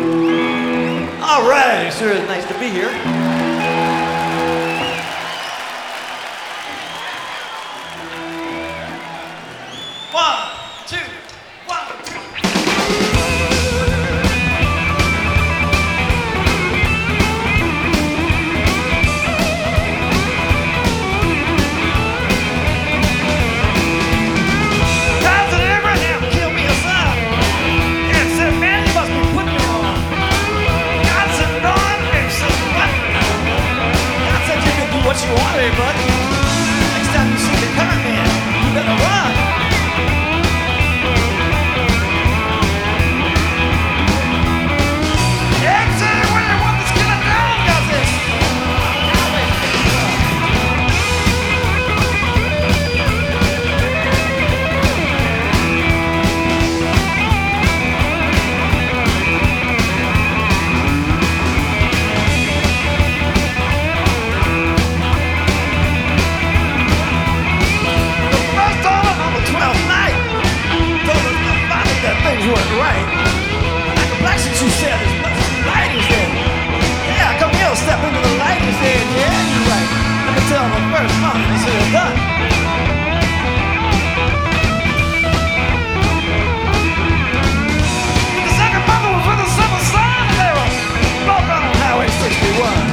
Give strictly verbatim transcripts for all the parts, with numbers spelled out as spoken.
All right, sure is nice to be here. One, two, one, two. God said, Abraham, kill me a son. And said, man, you must be putting me on. God said, no, and said, what? God said, you can do what you want, eh, bud. Next time you see the con man, you better run. Things weren't right. Like a black shit you said, there's much light is there. Yeah, come here, step into the light is there. Yeah, you're right. Let me tell them first, mom, this is done. The second mother was with a simple son, and they were both on Highway sixty-one.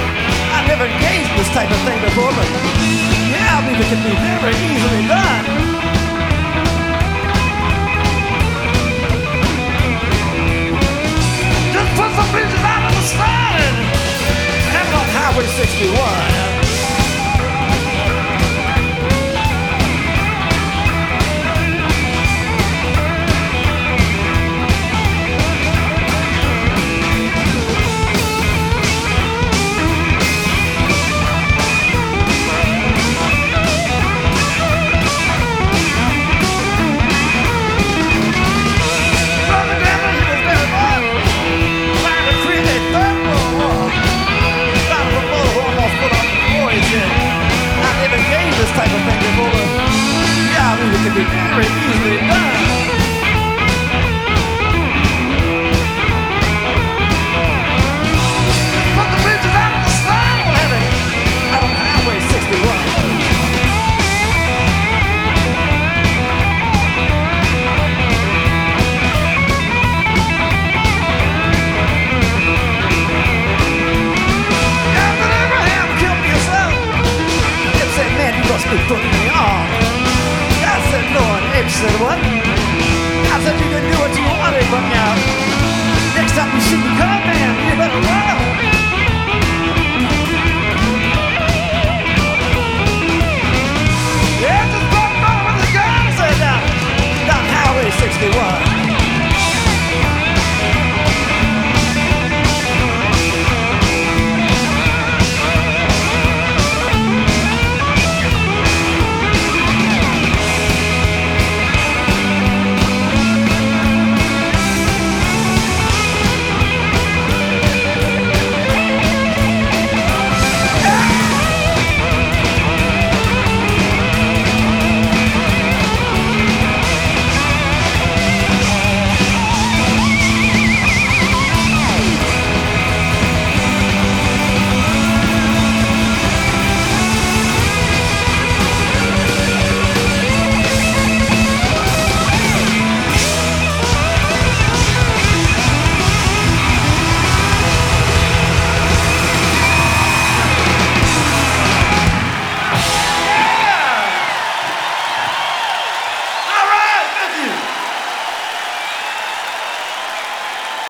I never engaged in this type of thing before, but yeah, I believe it can be very easily done.